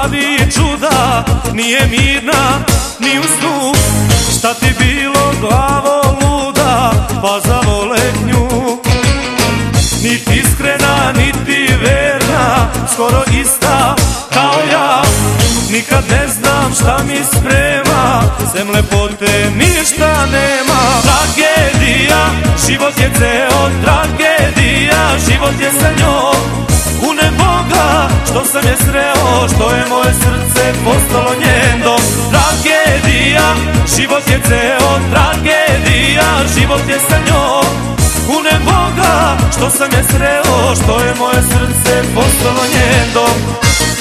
pravi čuda, nije mirna ni u snu. Šta ti bilo glavo luda, pa zavolek nju. Niti iskrena, niti verna, skoro ista kao ja. Nikad ne znam šta mi sprema, sem lepote ništa nema. Tragedija, život je ceo tragedija, život je sa njom. Kunem Boga što sam je sreo, što je moje srce postalo njen dom. Tragedija, život je ceo tragedija, život je sa njom. Kunem Boga što sam je sreo, što je moje srce postalo njen dom.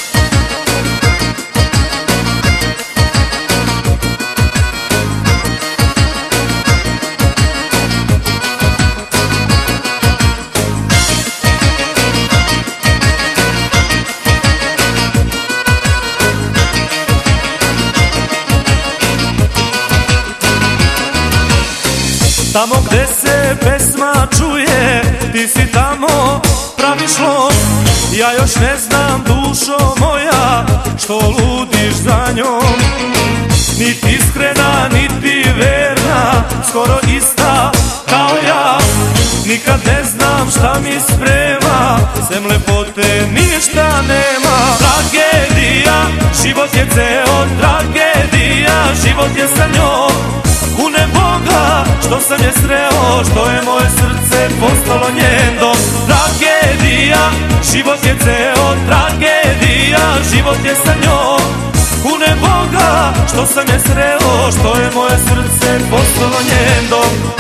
Tamo gde se pesma čuje, ti si tamo praviš lom. Ja još ne znam, dušo moja, što ludiš za njom. Niti iskrena, niti verna, skoro ista kao ja. Nikad ne znam šta mi sprema, sem lepote ništa nema. Tragedija, život je ceo tragedija, život je sa njom. Kunem Boga što sam je sreo, što je moje srce postalo njen dom. Tragedija, život je ceo tragedija, život je sa njom. Kunem Boga što sam je sreo, što je moje srce postalo njen dom.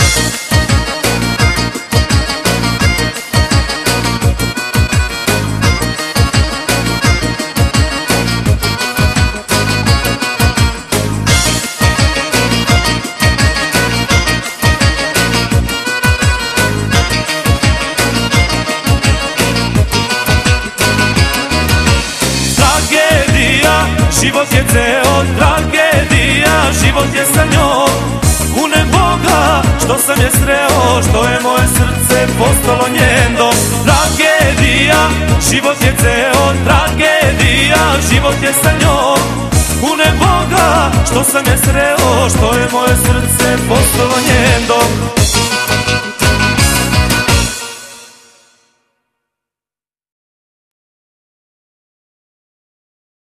Život je ceo tragedija, život je sa njom. Kunem Boga što sam je sreo, što je moje srce postalo njen dom. Tragedija, život je ceo tragedija, život je sa njom. Kunem Boga što sam je sreo, što je moje srce postalo njen dom.